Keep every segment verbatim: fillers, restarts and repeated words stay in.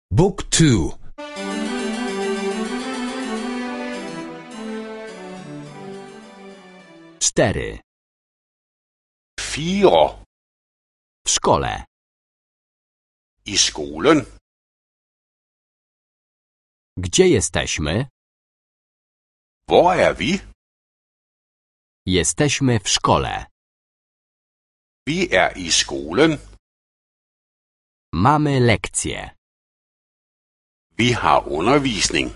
Book two. Cztery. Fire. W szkole. I skolen. Gdzie jesteśmy? Hvor er vi? Jesteśmy w szkole. Vi er i skolen. Mamy lekcje. Vi har undervisning.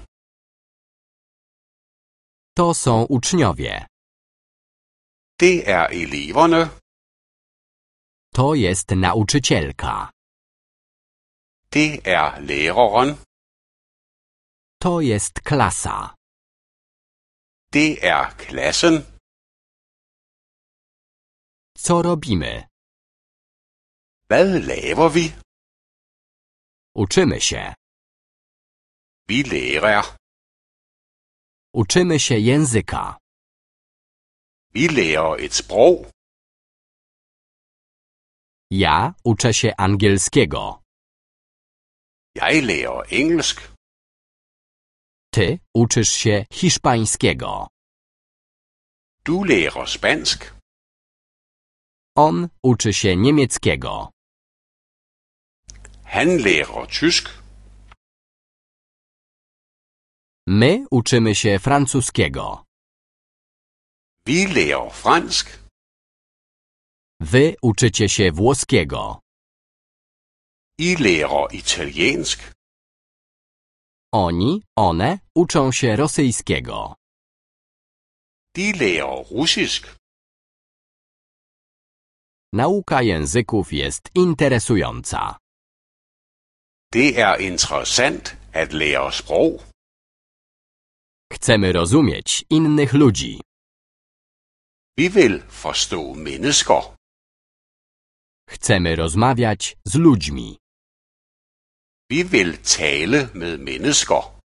To są uczniowie. Det er eleverne. To jest nauczycielka. Det er læreren. To jest klasa. Det er klassen. Co robimy? Hvad laver vi? Uczymy się. Vi lærer. Uczymy się języka. Vi lærer et sprog. Ja uczę się angielskiego. Jeg lærer engelsk. Ty uczysz się hiszpańskiego. Du lærer spansk. On uczy się niemieckiego. Han lærer tysk. My uczymy się francuskiego. Vi lærer fransk. Wy uczycie się włoskiego. I lærer italiensk. Oni, one uczą się rosyjskiego. De lærer russisk. Nauka języków jest interesująca. Det er interessant at lære sprog. Chcemy rozumieć innych ludzi. Vi vil forstå mennesker. Chcemy rozmawiać z ludźmi. Vi vil tale med mennesker.